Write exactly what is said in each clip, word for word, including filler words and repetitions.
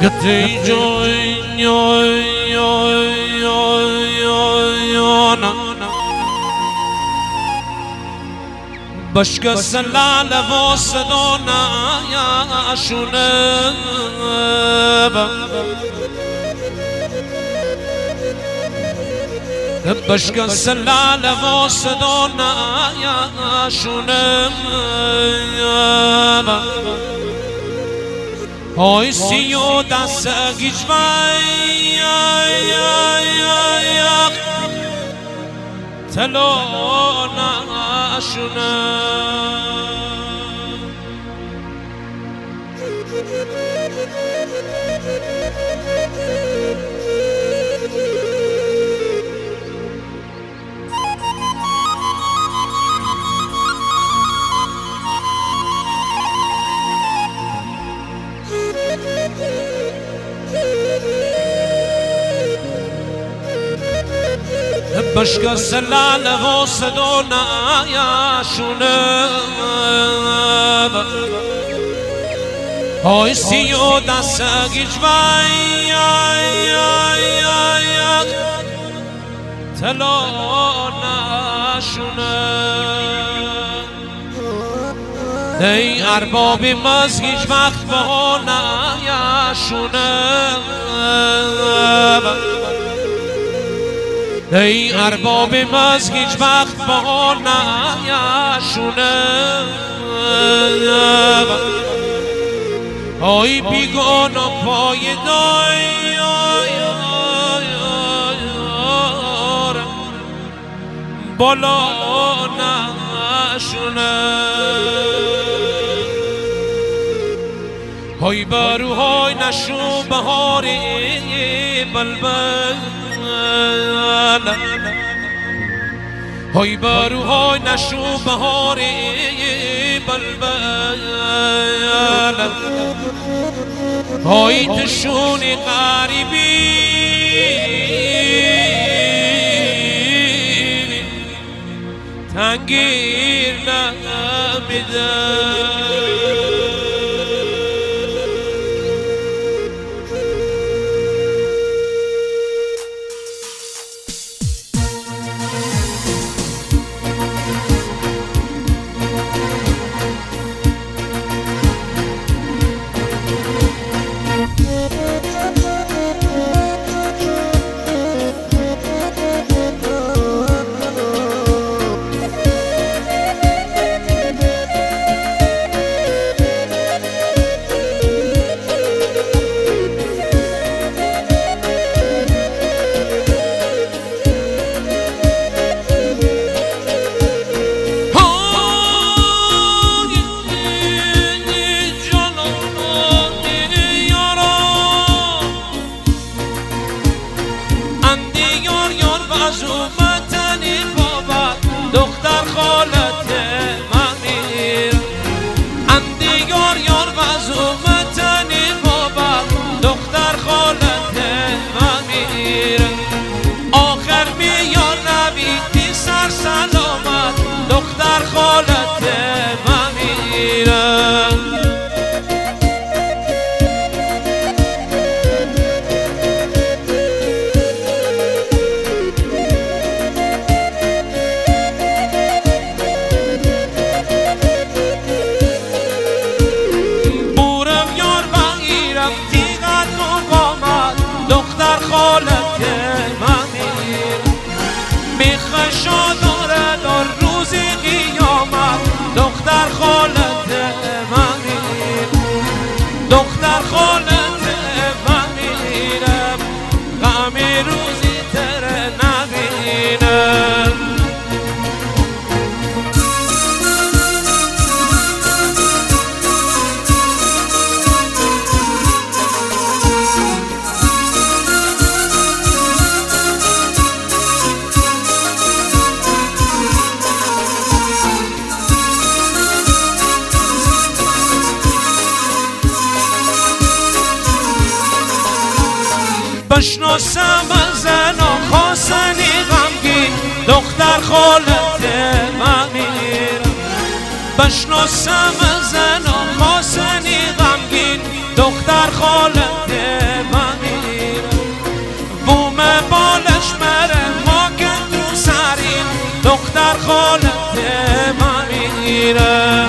گتی جوی یا یا یا یا نا بشکست لال و صدا نیاشونه بشکست لال و صدا نیاشونه های سیو دست گیج وی تلو نشونه بشکست لال و صدا نیاشونه های سیو دست گیج وی تلا نشونه ای ارباب مزگیج وقت به ها نیاشونه ای ارباب مزگیج وقت به ها نیاشونه ای بیگانا پای دای بالا نشونه های بروهای نشو بهاری بلبل های بروهای نشو بهاری بلبل های تشونی غریبی تنگیر نمیده دختر خالت منیر اندی یار یار وزومتنی بابا دختر خالت منیر آخر بیار نبیدی سر سلامت دختر خالت منیر خالت منیر میخوای شاداره دار روزی قیامت دختر خالت منیر دختر خالت منیرم غمی روزی تره نبینم بشناسم زن و خواستنی غمگین دختر خالت منیر بشناسم زن و خواستنی غمگین دختر خالت دختر خالت من میره.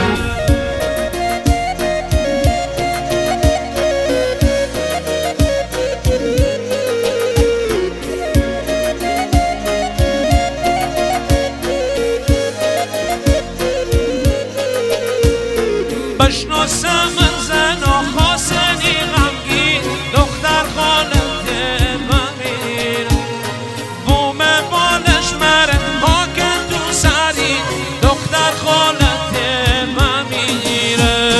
بشناسم زن و خواستنی غمگین دختر خالت من میره. بوم بالش مره خاک تو سری دختر خالت من میره.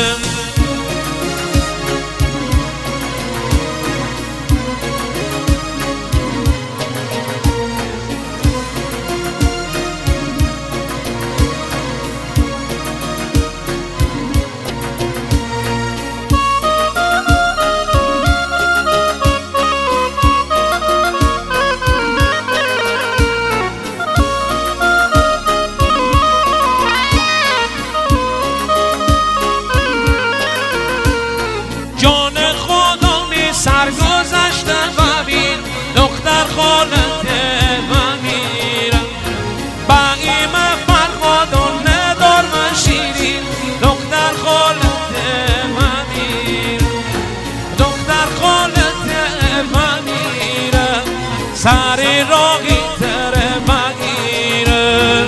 جان خدا می سرگذشته ببین دختر خالت من میرم. بقیم فرهاد و ندار من شیرین دختر خالت من میرم. دختر خالت من میرم سری راقی تر من میرم.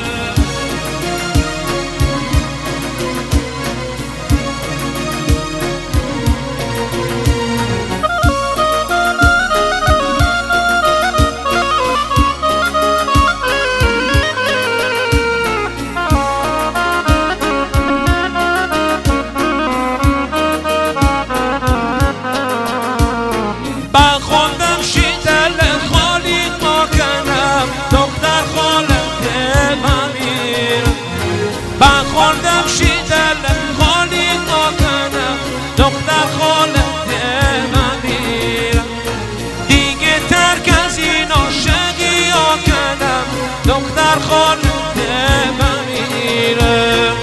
بخوندم شیدل خالی ما کنم دختر خالت من میرم. بخوندم شیدل خالی ما کنم دختر خالت من میرم. دیگه ترک از این عاشقی ها کنم دختر خالت من میرم.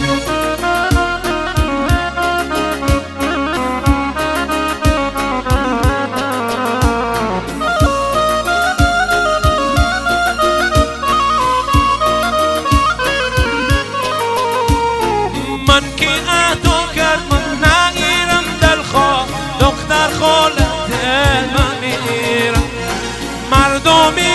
من که عهدو کرد من نگیرم دلخواه دختر خالت من میرم. مردمی